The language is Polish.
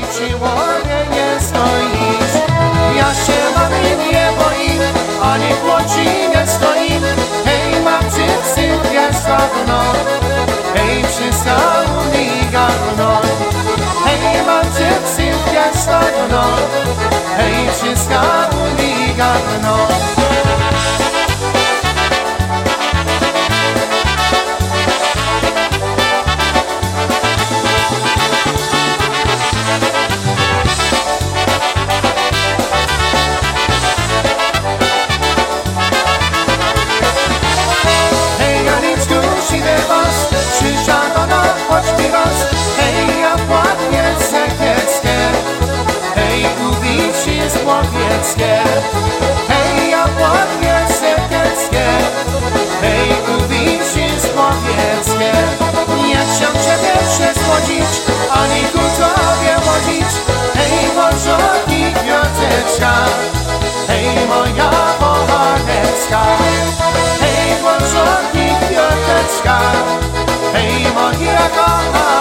przy łonie nie stoisz. Ja się mamy nie boim, ani w łodzi nie stoim. Hej, mam wszyscy gwiazda no, hej, przystało mi garno. Hej, mam wszyscy gwiazda no, hej, przystało mi garno. Hej, ja ładnie sekieckie, hej, uwici słowieckie. Nie chciał ciebie przesłodzić, ani ku tobie wodzić. Hej, morzowni kwiateczka, hej, moja kochanecka. Hej, morzowni kwiateczka, hej, moja kocha.